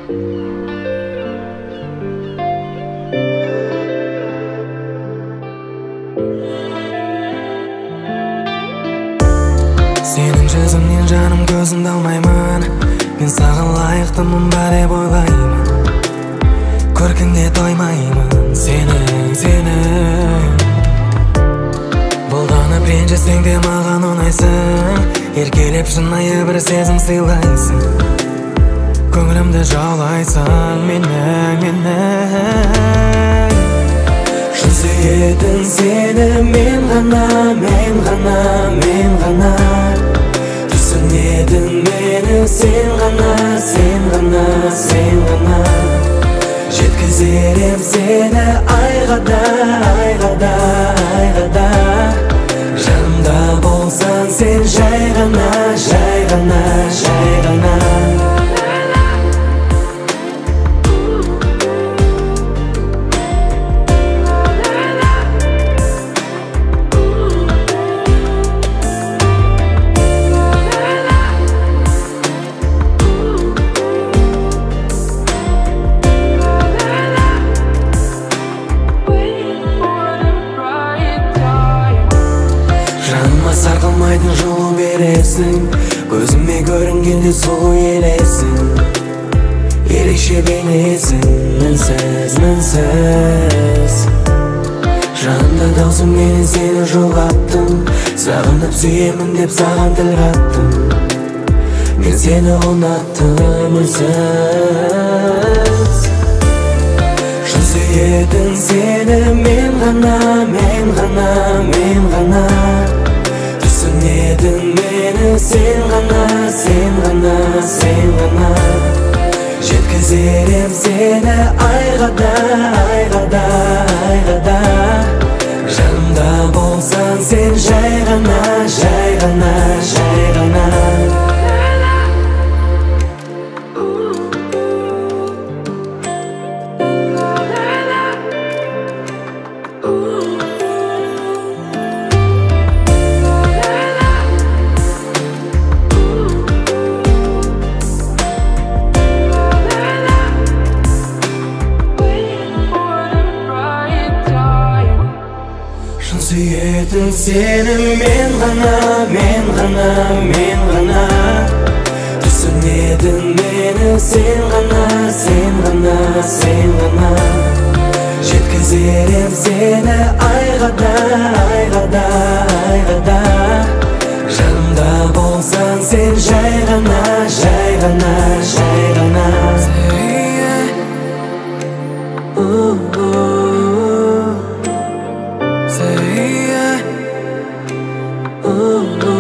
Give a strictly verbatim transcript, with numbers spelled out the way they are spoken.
Senin жүзіңнен жаным көзімді алмаймын. Мен саған лайықтымын ба деп ойлаймын. Көркіңде тоймаймын сенің, сенің. Бұлданып ренжісең де маған ұнайсың. Еркелеп шынайы бір сезім сыйлайсың. Көңілімді жаулайсың менің, менің. Шын сүйетін сені мен ғана, мен ғана, мен ғана. Түсінетін мені сен ғана, сен ғана, сен ғана. Жеткізер ем сені айға да, айға да, айға да. Жанымда болсаң сен жай ғана, жай ғана, жай ғана. Жаныма сарқылмайтын жылу бересің. Көзіме көрінгенде сұлу елесің. Ерекше бейнесің мінсіз, мінсіз. Жанымда даусың менен сені жоғаттым. Сағынып сүйемін деп саған тіл қаттым. Мен сені ұнаттым үнсіз. Шын сүйетін сені мен ғана, мен ғана, мен ғана. Түсінетін мені сен ғана, сен ғана, сен ғана. Жеткізер ем сені айға да, айға да, айға да. Жанымда болсаң сен жай ғана, жай ғана, жай ғана. Сүйетін сені мен ғана, мен ғана, мен ғана. Түсінетін мені сен ғана, сен ғана, сен ғана. Жеткізер ем сені айға да, айға да, айға да. Жанымда болсаң сен жай ғана, жай ғана, жай ғана. Say yeah. Ooh, ooh.